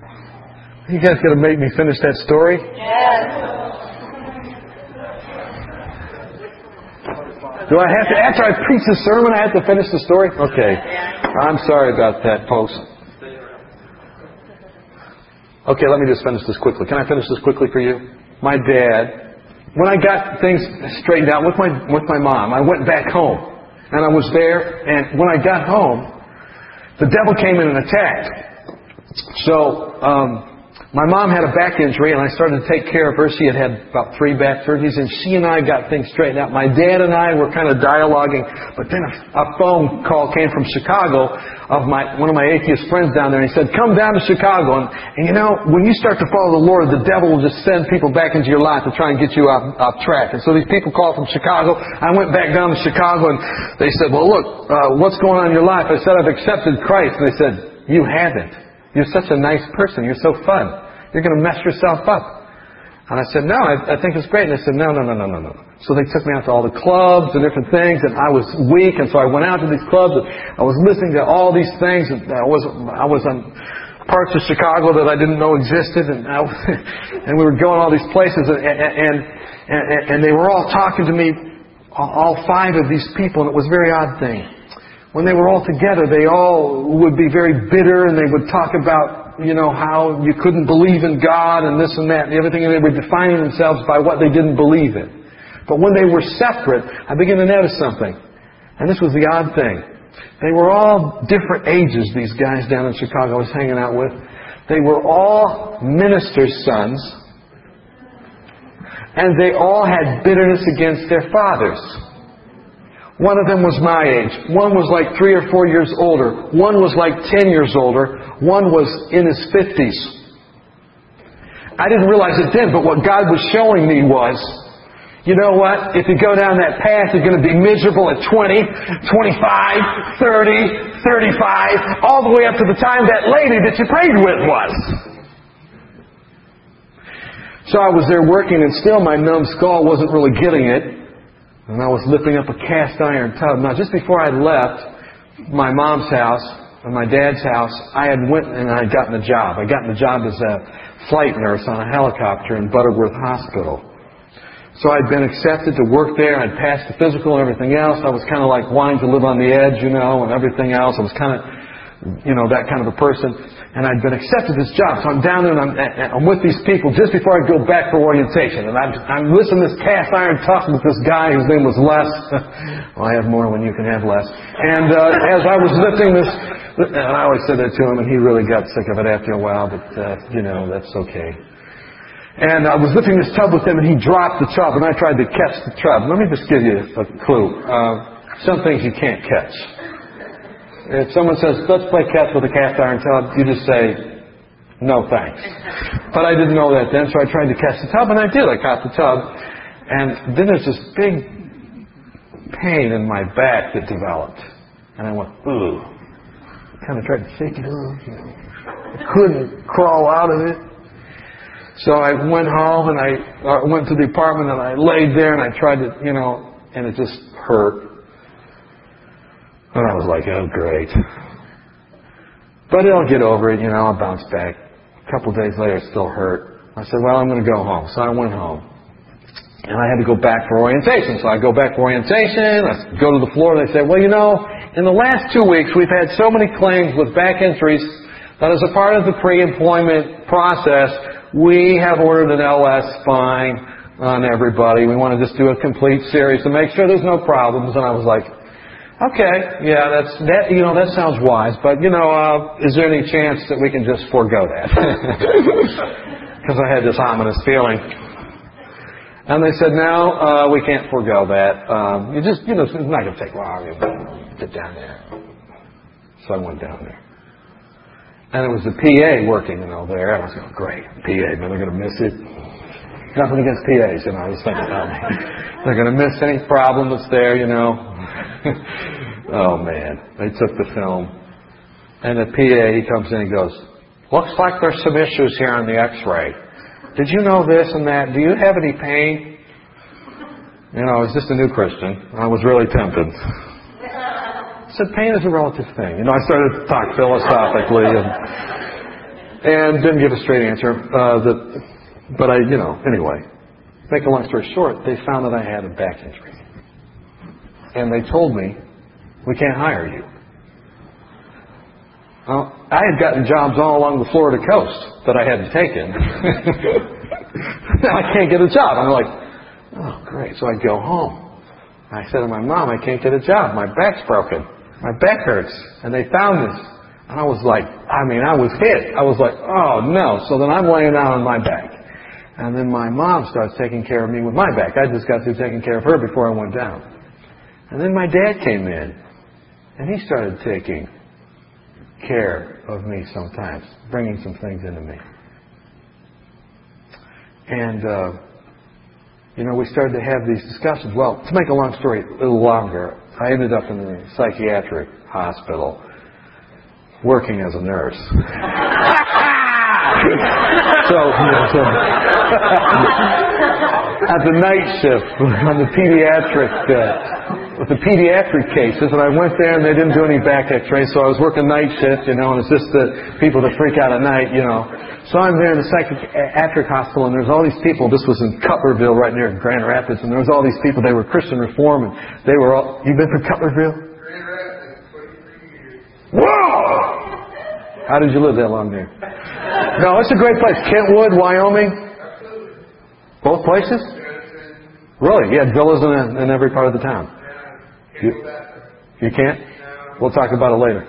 You guys going to make me finish that story? Yes. Do I have to, after I preach the sermon, I have to finish the story? Okay. I'm sorry about that, folks. Okay, let me just finish this quickly. Can I finish this quickly for you? My dad, when I got things straightened out with my mom, I went back home. And I was there, and when I got home, the devil came in and attacked. So, my mom had a back injury, and I started to take care of her. She had about 3 back surgeries, and she and I got things straightened out. My dad and I were kind of dialoguing, but then a phone call came from Chicago of one of my atheist friends down there, and he said, "Come down to Chicago." And you know, when you start to follow the Lord, the devil will just send people back into your life to try and get you off track. And so these people called from Chicago. I went back down to Chicago, and they said, "Well, look, what's going on in your life?" I said, "I've accepted Christ." And they said, "You haven't. You're such a nice person. You're so fun. You're going to mess yourself up." And I said, "No, I think it's great." And they said, No. So they took me out to all the clubs and different things, and I was weak, and so I went out to these clubs, and I was listening to all these things, and I was on parts of Chicago that I didn't know existed, and we were going all these places, and they were all talking to me, all 5 of these people, and it was a very odd thing. When they were all together, they all would be very bitter, and they would talk about, how you couldn't believe in God and this and that and everything, and they were defining themselves by what they didn't believe in. But when they were separate, I began to notice something. And this was the odd thing. They were all different ages, these guys down in Chicago I was hanging out with. They were all ministers' sons. And they all had bitterness against their fathers. One of them was my age. One was like 3 or 4 years older. One was like 10 years older. One was in his 50s. I didn't realize it then, but what God was showing me was, you know what? If you go down that path, you're going to be miserable at 20, 25, 30, 35, all the way up to the time that lady that you prayed with was. So I was there working, and still my numb skull wasn't really getting it. And I was lifting up a cast iron tub. Now, just before I left my mom's house and my dad's house, I had went and I had gotten a job. I got the job as a flight nurse on a helicopter in Butterworth Hospital. So I'd been accepted to work there. I'd passed the physical and everything else. I was kind of like wanting to live on the edge, and everything else. I was kind of, that kind of a person. And I'd been accepted this job. So I'm down there, and I'm with these people just before I go back for orientation. And I'm listening to this cast iron talking with this guy whose name was Les. Well, I have more when you can have less. And as I was lifting this, and I always said that to him, and he really got sick of it after a while, but, that's okay. And I was lifting this tub with him, and he dropped the tub, and I tried to catch the tub. Let me just give you a clue. Some things you can't catch. If someone says, "Let's play catch with a cast iron tub," you just say, "No, thanks." But I didn't know that then, so I tried to catch the tub, and I did. I caught the tub. And then there's this big pain in my back that developed. And I went, "Ooh." Kind of tried to shake it off. I couldn't crawl out of it. So I went home, and I went to the apartment, and I laid there, and I tried to, and it just hurt. And I was like, "Oh, great." But I'll get over it, I'll bounce back. A couple of days later, it still hurt. I said, "Well, I'm going to go home." So I went home. And I had to go back for orientation. So I go back for orientation, I go to the floor, and they say, "Well, in the last 2 weeks, we've had so many claims with back injuries that as a part of the pre-employment process, we have ordered an LS spine on everybody. We want to just do a complete series to make sure there's no problems." And I was like, "Okay, yeah, that sounds wise, but is there any chance that we can just forego that?" Because I had this ominous feeling. And they said, "No, we can't forego that. You just, it's not going to take long. Get down there." So I went down there. And it was the PA working, there. I was going, "Great, PA, man, they're going to miss it." Nothing against PAs, I was thinking, they're going to miss any problem that's there, Oh, man. They took the film. And the PA, he comes in and goes, "Looks like there's some issues here on the x-ray. Did you know this and that? Do you have any pain?" I was just a new Christian. I was really tempted. I said, "Pain is a relative thing." I started to talk philosophically. And didn't give a straight answer. But anyway. Make a long story short, they found that I had a back injury. And they told me, we can't hire you. Well, I had gotten jobs all along the Florida coast that I hadn't taken. Now I can't get a job. I'm like, oh, great. So I go home. I said to my mom, I can't get a job. My back's broken. My back hurts. And they found this. And I was like, I was hit. I was like, oh, no. So then I'm laying down on my back. And then my mom starts taking care of me with my back. I just got through taking care of her before I went down. And then my dad came in. And he started taking care of me sometimes, bringing some things into me. And, we started to have these discussions. Well, to make a long story a little longer, I ended up in the psychiatric hospital working as a nurse. At the night shift on the with the pediatric cases, and I went there and they didn't do any back x-rays, so I was working night shift, and it's just the people that freak out at night, So I'm there in the psychiatric hospital, and there's all these people. This was in Cutlerville, right near Grand Rapids, and there was all these people. They were Christian Reform, and they were all... You've been from Cutlerville? Grand Rapids, 23 years. Whoa! How did you live that long there? No, it's a great place. Kentwood, Wyoming. Absolutely. Both places? Really? You had villas in every part of the town. You can't? We'll talk about it later.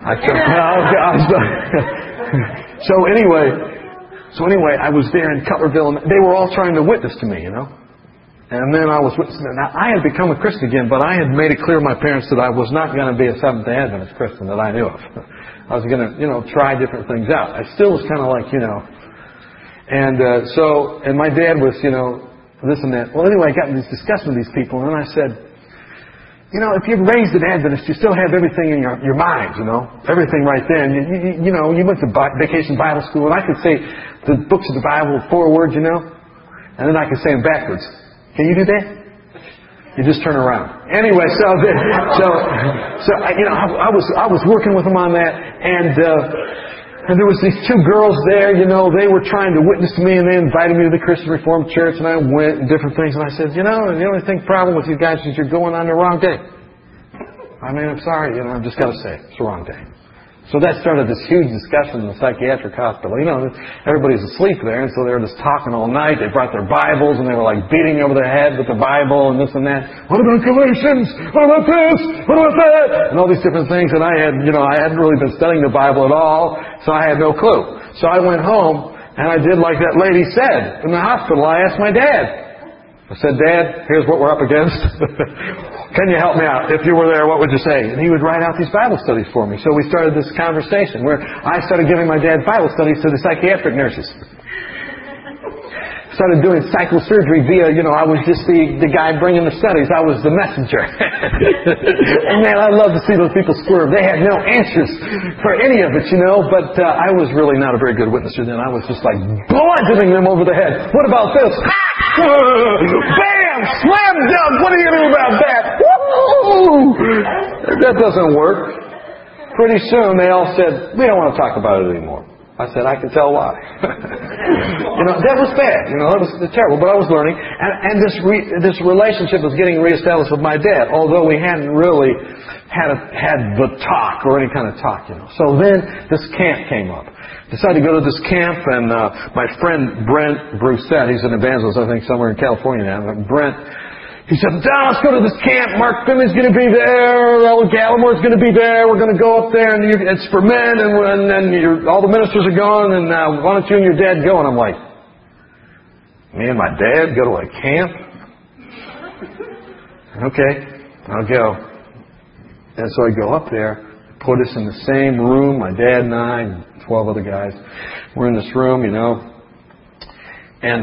So anyway, I was there in Cutlerville, and they were all trying to witness to me, And then I was witnessing. Now, I had become a Christian again, but I had made it clear to my parents that I was not going to be a Seventh-day Adventist Christian that I knew of. I was going to, try different things out. I still was kind of like, And my dad was, this and that. Well, anyway, I got in this discussion with these people, and then I said, if you're raised an Adventist, you still have everything in your mind, everything right there. And you went to vacation Bible school, and I could say the books of the Bible forward, and then I could say them backwards. Can you do that? You just turn around. Anyway, I was working with them on that, and there was these two girls there, they were trying to witness to me, and they invited me to the Christian Reformed Church, and I went and different things, and I said, the only problem with you guys is you're going on the wrong day. I'm sorry, I've just got to say, it's the wrong day. So that started this huge discussion in the psychiatric hospital. Everybody's asleep there, and so they were just talking all night. They brought their Bibles, and they were like beating over their head with the Bible and this and that. What about Galatians? What about this? What about that? And all these different things. And I hadn't really been studying the Bible at all, so I had no clue. So I went home, and I did like that lady said in the hospital. I asked my dad. I said, Dad, here's what we're up against. Can you help me out? If you were there, what would you say? And he would write out these Bible studies for me. So we started this conversation where I started giving my dad Bible studies to the psychiatric nurses. Started doing psychosurgery via, I was just the guy bringing the studies. I was the messenger. And man, I love to see those people squirm. They had no answers for any of it, but I was really not a very good witnesser then. I was just like bludgeoning them over the head. What about this? Bam! Slam dunk! What are you going to do about that? Woo! That doesn't work. Pretty soon they all said, we don't want to talk about it anymore. I said, I can tell why. That was bad. That was terrible, but I was learning. And this relationship was getting reestablished with my dad, although we hadn't really had the talk or any kind of talk, So then this camp came up. Decided to go to this camp, and my friend Brent Brusette, he's an evangelist, I think, somewhere in California now, but Brent, he said, let's go to this camp. Mark Finley's going to be there. Ellen Gallimore's going to be there. We're going to go up there, and it's for men, and all the ministers are going, and why don't you and your dad go? And I'm like, me and my dad go to a camp? Okay, I'll go. And so I go up there, put us in the same room, my dad and I, and 12 other guys. We're in this room, and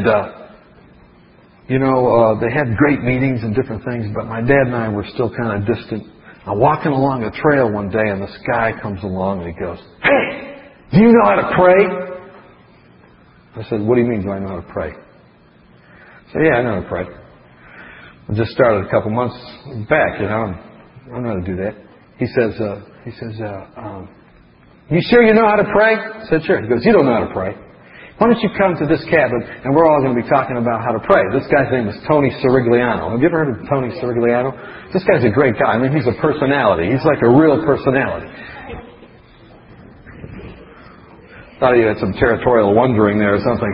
they had great meetings and different things, but my dad and I were still kind of distant. I'm walking along a trail one day, and this guy comes along, and he goes, hey, do you know how to pray? I said, what do you mean, do I know how to pray? I said, yeah, I know how to pray. I just started a couple months back, I know how to do that. He says, You sure you know how to pray? I said, sure. He goes, you don't know how to pray. Why don't you come to this cabin, and we're all going to be talking about how to pray. This guy's name is Tony Sirigliano. Have you ever heard of Tony Sirigliano? This guy's a great guy. I mean, he's a personality. He's like a real personality. Thought you had some territorial wondering there or something.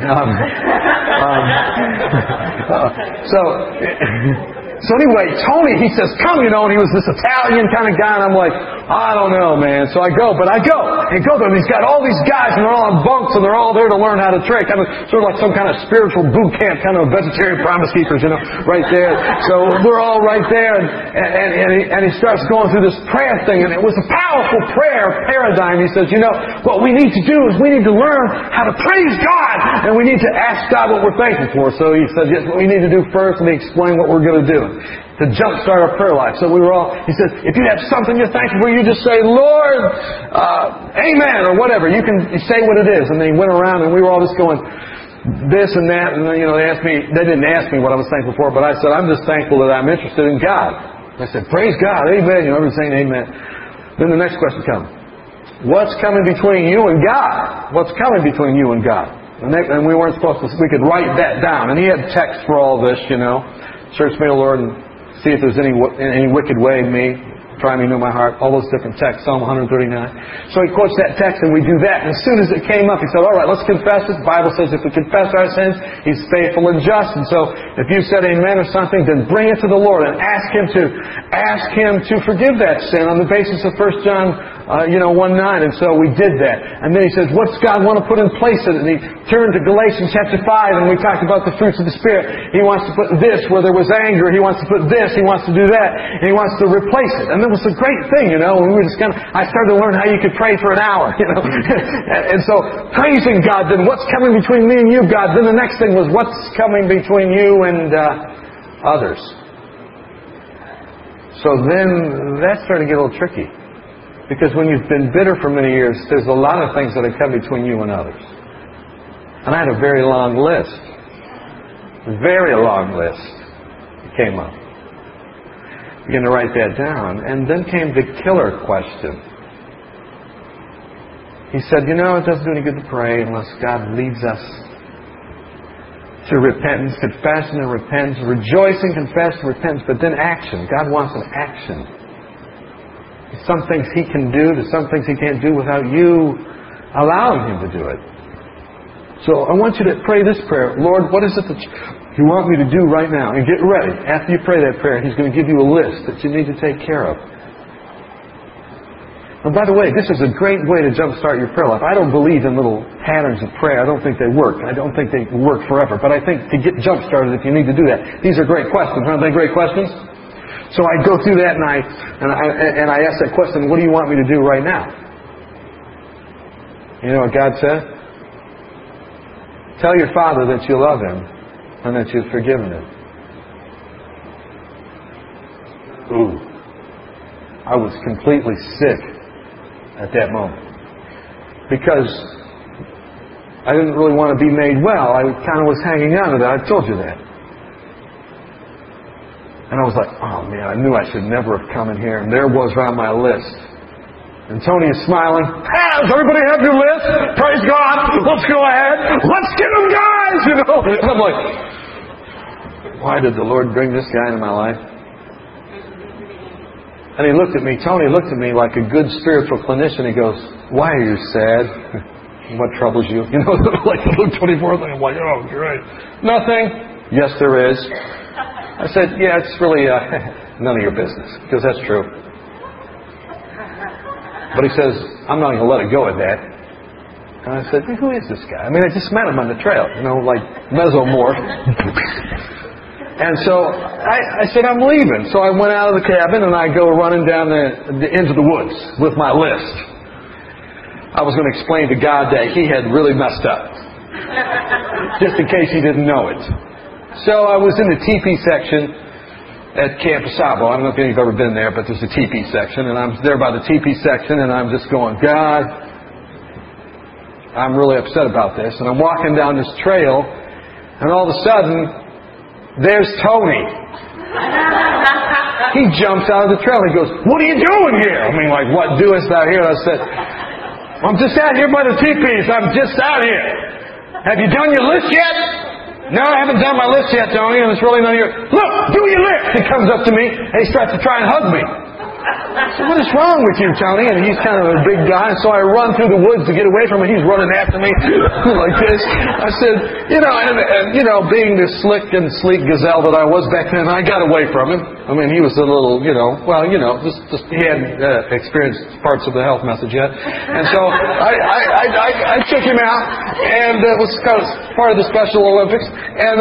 So anyway, Tony, he says, come, and he was this Italian kind of guy, and I'm like, I don't know, man. So I go, and go there, and he's got all these guys, and they're all on bunks, and they're all there to learn how to pray, kind of sort of like some kind of spiritual boot camp, kind of vegetarian promise keepers, right there. So we're all right there, and he starts going through this prayer thing, and it was a powerful prayer paradigm. He says, what we need to do is we need to learn how to praise God, and we need to ask God what we're thankful for. So he said, yes, what we need to do first, and he explained what we're going to do to jumpstart our prayer life. So he says, if you have something you're thankful for, you just say, Lord, amen, or whatever. You say what it is. And then he went around, and we were all just going, this and that, and then, they didn't ask me what I was thankful for, but I said, I'm just thankful that I'm interested in God. I said, praise God, amen, everyone's saying amen. Then the next question comes, what's coming between you and God? What's coming between you and God? And we weren't supposed to, we could write that down. And he had text for all this, Search me, O Lord, and see if there's any wicked way in me. Try me, know my heart. All those different texts. Psalm 139. So he quotes that text, and we do that. And as soon as it came up, he said, all right, let's confess it. The Bible says if we confess our sins, He's faithful and just. And so if you said amen or something, then bring it to the Lord and ask Him to forgive that sin on the basis of 1 John 1:9. And so we did that. And then he says, what's God want to put in place in it? And he turned to Galatians chapter 5, and we talked about the fruits of the Spirit. He wants to put this where there was anger. He wants to put this. He wants to do that. And he wants to replace it. And that was a great thing, and we were just I started to learn how you could pray for an hour, And so, praising God, then what's coming between me and you, God? Then the next thing was, what's coming between you and others? So then, that started to get a little tricky. Because when you've been bitter for many years, there's a lot of things that have come between you and others. And I had a very long list. Very long list. It came up. Began to write that down. And then came the killer question. He said, it doesn't do any good to pray unless God leads us to repentance, confession and repentance, rejoicing, confession, repentance, but then action. God wants an action. There's some things He can do, there's some things He can't do without you allowing Him to do it. So I want you to pray this prayer. Lord, what is it that You want me to do right now? And get ready. After you pray that prayer, He's going to give you a list that you need to take care of. And by the way, this is a great way to jumpstart your prayer life. I don't believe in little patterns of prayer. I don't think they work. I don't think they work forever. But I think to get jumpstarted, if you need to do that. These are great questions. Aren't they great questions? So I go through that and I ask that question, what do you want me to do right now? You know what God said? Tell your Father that you love Him and that you've forgiven Him. Ooh. I was completely sick at that moment. Because I didn't really want to be made well. I kind of was hanging on to that. I told you that. And I was like, oh man, I knew I should never have come in here. And there it was on my list. And Tony is smiling. Does everybody have your list? Praise God. Let's go ahead. Let's get them, guys. And I'm like, why did the Lord bring this guy into my life? And he looked at me. Tony looked at me like a good spiritual clinician. He goes, why are you sad? What troubles you? Like the Luke 24 thing. I'm like, oh, great. Nothing. Yes, there is. I said, yeah, it's really none of your business. Because that's true. But he says, I'm not going to let it go at that. And I said, who is this guy? I mean, I just met him on the trail, like mesomorph. And so I said, I'm leaving. So I went out of the cabin and I go running down into the woods with my list. I was going to explain to God that He had really messed up. Just in case He didn't know it. So I was in the teepee section at Camp Sabo. I don't know if you've ever been there, but there's a teepee section. And I'm there by the teepee section and I'm just going, God, I'm really upset about this. And I'm walking down this trail and all of a sudden, there's Tony. He jumps out of the trail. He goes, what are you doing here? I mean, like, what doest thou here? I said, I'm just out here by the teepees. I'm just out here. Have you done your list yet? No, I haven't done my list yet, Tony, and it's really none of your... Look, do your list! He comes up to me, and he starts to try and hug me. So what is wrong with you, Tony? And he's kind of a big guy, and so I run through the woods to get away from him. He's running after me like this. I said, being the slick and sleek gazelle that I was back then, I got away from him. I mean, he was a little, he hadn't experienced parts of the health message yet. And so I took him out, and it was kind of part of the Special Olympics. And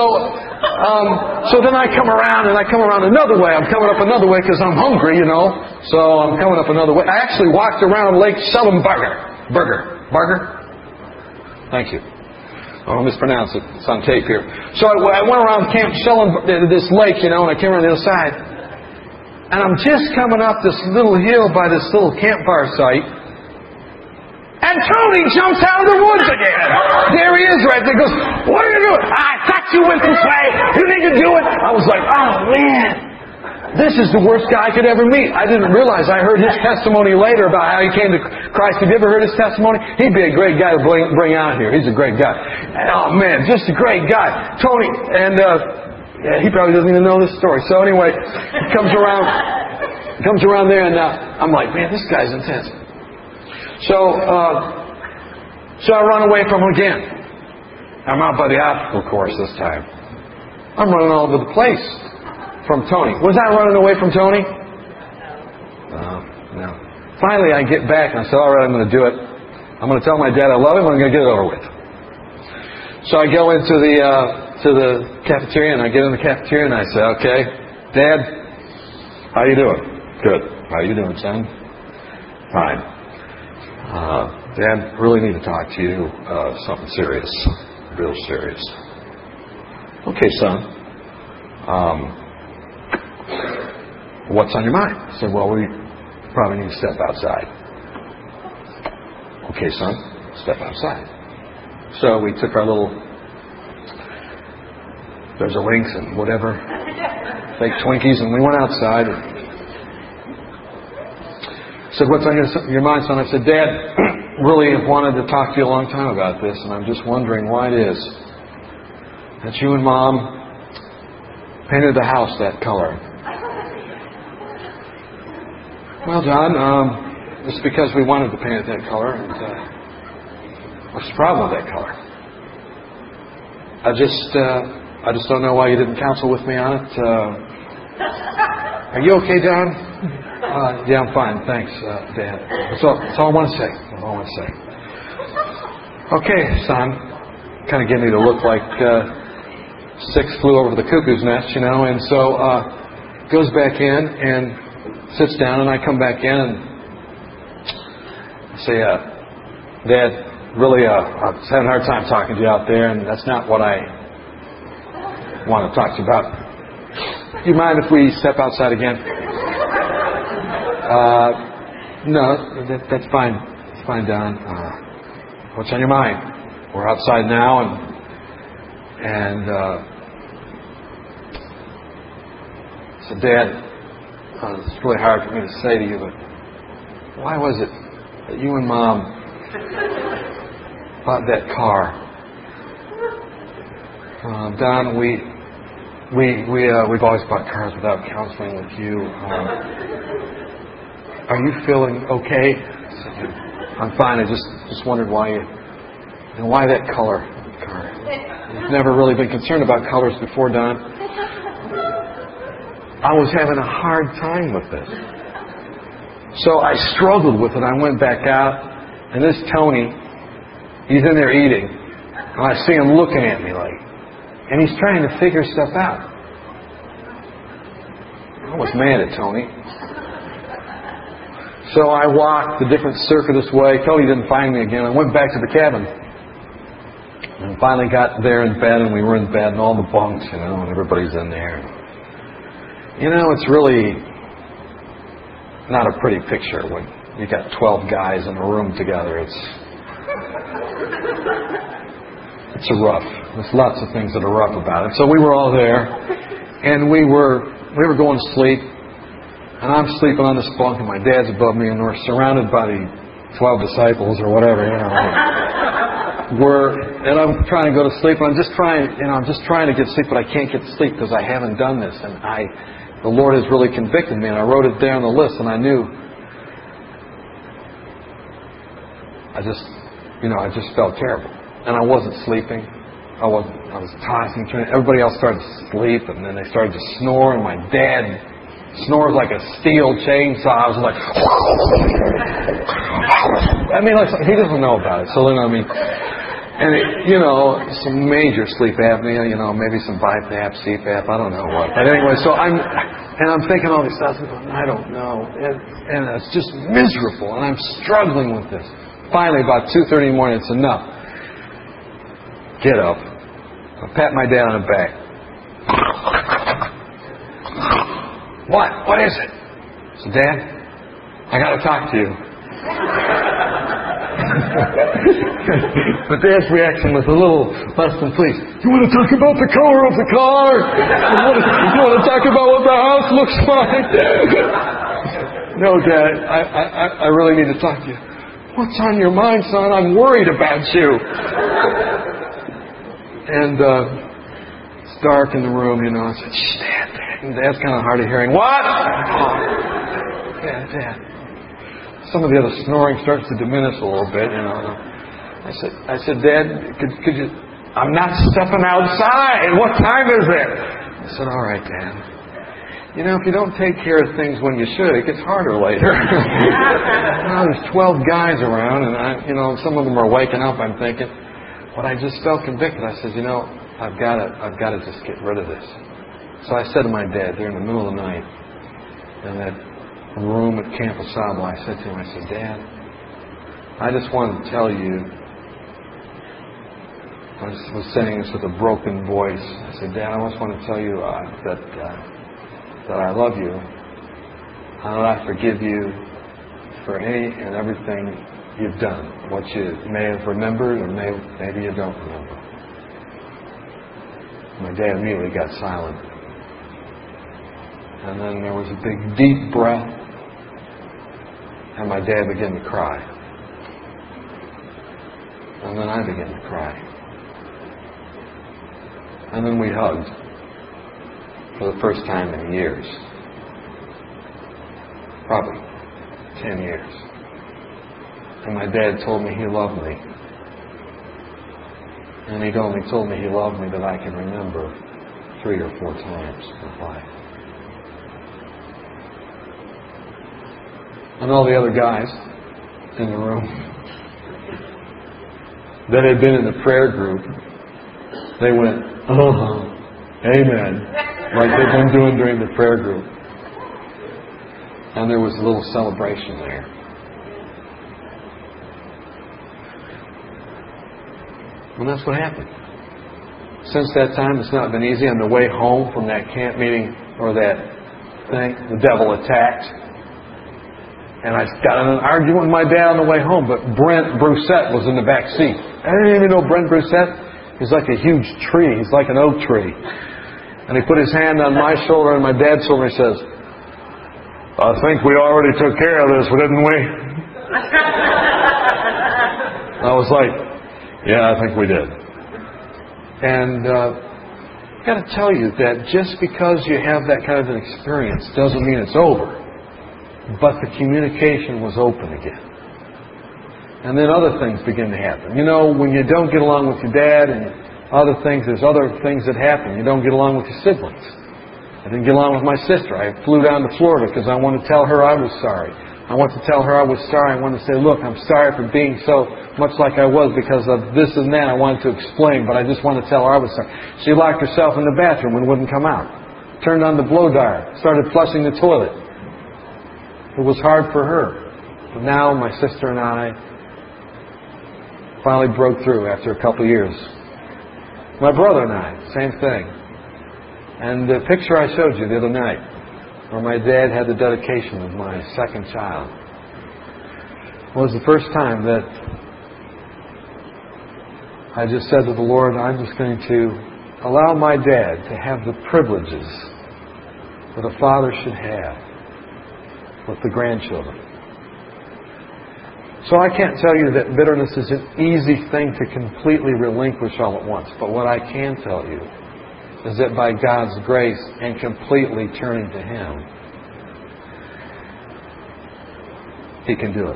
so then I come around another way. I'm coming up another way because I'm hungry, So I'm coming up another way. I actually walked around Lake Burger. Thank you. I don't mispronounce it. It's on tape here. So I went around Camp this lake, and I came around the other side. And I'm just coming up this little hill by this little campfire site. And Tony jumps out of the woods again. There he is right there. He goes, what are you doing? I thought you went this way. You need to do it. I was like, oh, man. This is the worst guy I could ever meet. I didn't realize. I heard his testimony later about how he came to Christ. Have you ever heard his testimony? He'd be a great guy to bring out here. He's a great guy. And, oh, man, just a great guy. Tony, and he probably doesn't even know this story. So anyway, he comes around there, and I'm like, man, this guy's intense. So I run away from him again. I'm out by the obstacle course this time. I'm running all over the place from Tony. Was I running away from Tony? No. Finally, I get back, and I said, all right, I'm going to do it. I'm going to tell my dad I love him, and I'm going to get it over with. So I go into the cafeteria, and I get in the cafeteria, and I say, okay, Dad, how you doing? Good. How you doing, son? Fine. Dad, really need to talk to you. Something serious. Real serious. Okay, son. What's on your mind? I said, well, we probably need to step outside. Okay, son. Step outside. So we took our little... There's a Lynx and whatever. Fake Twinkies, and we went outside. I said, what's on your mind, son? I said, Dad, really have wanted to talk to you a long time about this, and I'm just wondering why it is that you and Mom painted the house that color. Well, John, it's because we wanted to paint it that color, and what's the problem with that color? I just don't know why you didn't counsel with me on it. Are you okay, John? Yeah, I'm fine. Thanks, Dad. That's all I want to say. Okay, son. Kind of gave me the look like six flew over the cuckoo's nest, and so goes back in and sits down, and I come back in and say, Dad, really, I was having a hard time talking to you out there, and that's not what I want to talk to you about. Do you mind if we step outside again? No, that's fine. It's fine, Don. What's on your mind? We're outside now, and so, Dad, it's really hard for me to say to you, but why was it that you and Mom bought that car? Don, we've always bought cars without counseling with you. Are you feeling okay? I'm fine. I just wondered why that color car. You've never really been concerned about colors before, Don. I was having a hard time with this. So I struggled with it. I went back out, and this Tony, he's in there eating, and I see him looking at me like, and he's trying to figure stuff out. I was mad at Tony. So I walked the different circuitous way. Tony didn't find me again. I went back to the cabin. And finally got there in bed, and we were in bed, and all the bunks, and everybody's in there. It's really not a pretty picture when you got 12 guys in a room together. It's rough. There's lots of things that are rough about it. So we were all there, and we were going to sleep, and I'm sleeping on this bunk, and my dad's above me, and we're surrounded by the 12 disciples or whatever, and I'm trying to go to sleep, and I'm just trying to get sleep, but I can't get sleep because I haven't done this, and the Lord has really convicted me, and I wrote it down on the list, and I knew, I just felt terrible, and I wasn't sleeping. I was tossing, turning. Everybody else started to sleep, and then they started to snore, and my dad snores like a steel chainsaw. I was like, he doesn't know about it. So then, and some major sleep apnea, maybe some BiPAP, CPAP, I don't know what. But anyway, so I'm thinking all these thoughts, and I don't know, and it's just miserable, and I'm struggling with this. Finally, about 2:30 in the morning, it's enough. Get up. I pat my dad on the back. What is it? I said, Dad, I got to talk to you. But Dad's reaction was a little less than pleased. You want to talk about the color of the car? You want to talk about what the house looks like? No, Dad, I really need to talk to you. What's on your mind, son? I'm worried about you. And it's dark in the room, I said, shh, Dad. And Dad's kind of hard of hearing. What? Dad. Some of the other snoring starts to diminish a little bit, I said, Dad, could you? I'm not stepping outside. What time is it? I said, all right, Dad. If you don't take care of things when you should, it gets harder later. There's 12 guys around, and some of them are waking up. I'm thinking. But I just felt convicted. I said, I've got to just get rid of this. So I said to my dad, there in the middle of the night, in that room at Camp Asaba, I said to him, Dad, I just wanted to tell you, I was saying this with a broken voice. I said, Dad, I just want to tell you that I love you, and that I forgive you for any and everything you've done, what you may have remembered, or maybe you don't remember. My dad immediately got silent. And then there was a big, deep breath, and my dad began to cry. And then I began to cry. And then we hugged for the first time in years. Probably 10 years. And my dad told me he loved me. And he'd only told me he loved me that I can remember 3 or 4 times in my life. And all the other guys in the room that had been in the prayer group, they went, amen, like they've been doing during the prayer group. And there was a little celebration there. And that's what happened. Since that time, it's not been easy. On the way home from that camp meeting or that thing, the devil attacked. And I got in an argument with my dad on the way home, but Brent Brusette was in the back seat. I didn't even know Brent Brusette. He's like a huge tree. He's like an oak tree. And he put his hand on my shoulder and my dad's shoulder and he says, I think we already took care of this, didn't we? I was like, yeah, I think we did. And I've got to tell you that just because you have that kind of an experience doesn't mean it's over. But the communication was open again. And then other things begin to happen. When you don't get along with your dad and other things, there's other things that happen. You don't get along with your siblings. I didn't get along with my sister. I flew down to Florida because I wanted to tell her I was sorry. I wanted to tell her I was sorry. I wanted to say, look, I'm sorry for being so much like I was because of this and that. I wanted to explain, but I just wanted to tell her I was sorry. She locked herself in the bathroom and wouldn't come out. Turned on the blow dryer. Started flushing the toilet. It was hard for her. But now my sister and I finally broke through after a couple of years. My brother and I, same thing. And the picture I showed you the other night, where my dad had the dedication of my second child, was the first time that I just said to the Lord, I'm just going to allow my dad to have the privileges that a father should have with the grandchildren. So I can't tell you that bitterness is an easy thing to completely relinquish all at once. But what I can tell you is that by God's grace and completely turning to Him, He can do it.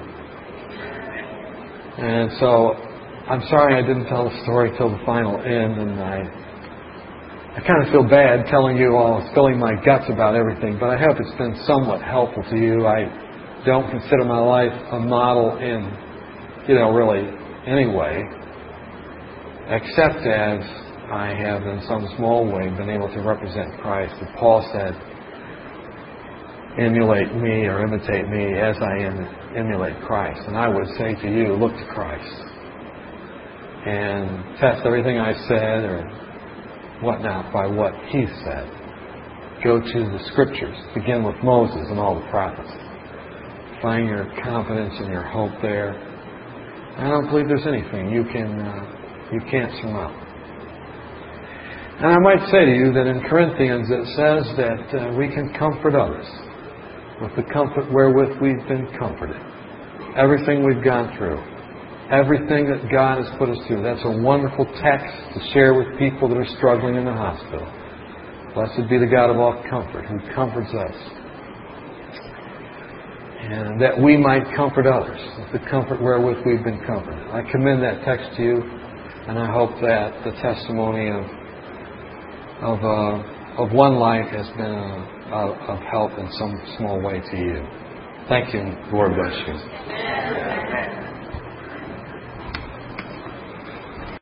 And so I'm sorry I didn't tell the story till the final end, and I kind of feel bad telling you all, spilling my guts about everything, but I hope it's been somewhat helpful to you. I don't consider my life a model in, really any way, except as I have in some small way been able to represent Christ. And Paul said, emulate me or imitate me as I emulate Christ. And I would say to you, look to Christ and test everything I said or whatnot by what He said. Go to the Scriptures. Begin with Moses and all the prophets. Find your confidence and your hope there. I don't believe there's anything you can't surmount. And I might say to you that in Corinthians it says that we can comfort others with the comfort wherewith we've been comforted. Everything we've gone through, everything that God has put us through. That's a wonderful text to share with people that are struggling in the hospital. Blessed be the God of all comfort, who comforts us. And that we might comfort others with the comfort wherewith we've been comforted. I commend that text to you, and I hope that the testimony of one life has been of help in some small way to you. Thank you, and Lord bless you.